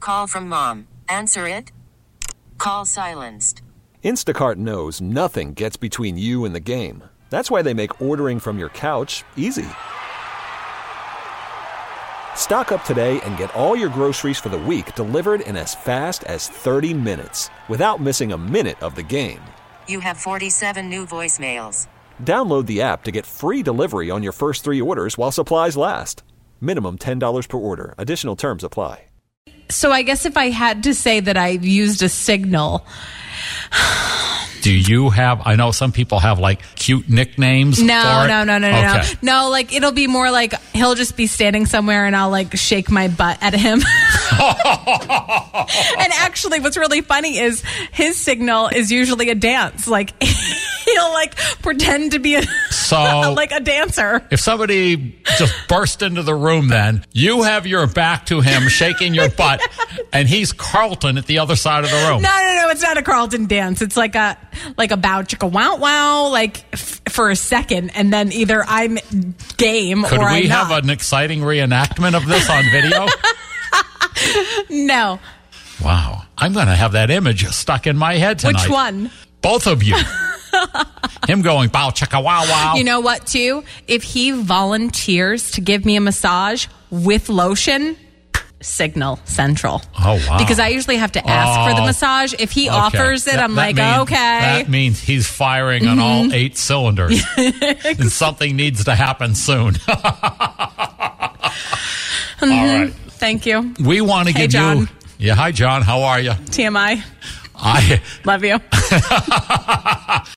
call from mom. Answer it. Call silenced. Instacart knows nothing gets between you and the game. That's why they make ordering from your couch easy. Stock up today and get all your groceries for the week delivered in as fast as 30 minutes without missing a minute of the game. You have 47 new voicemails. Download the app to get free delivery on your first 3 orders while supplies last. Minimum $10 per order. Additional terms apply. So I guess if I had to say that I've used a signal. Do you have, I know some people have like cute nicknames. No. Okay. No, like it'll be more like he'll just be standing somewhere and I'll like shake my butt at him. And actually what's really funny is his signal is usually a dance. Like he'll like pretend to be like a dancer. If somebody just burst into the room, then you have your back to him shaking your butt and he's Carlton at the other side of the room. No, it's not a Carlton dance. It's like a bow chicka wow wow, like for a second, and then either I'm game Could or I'm we not. have an exciting reenactment of this on video? No. Wow. I'm going to have that image stuck in my head tonight. Which one? Both of you. Him going bow chicka wow wow. You know what, too? If he volunteers to give me a massage with lotion, signal central. Oh, wow. Because I usually have to ask for the massage. If he offers it, I'm like, okay. That means he's firing on all 8 cylinders. And something needs to happen soon. All right. Thank you. We want to give John. you... Yeah, hi, John. How are you? TMI. I Love you.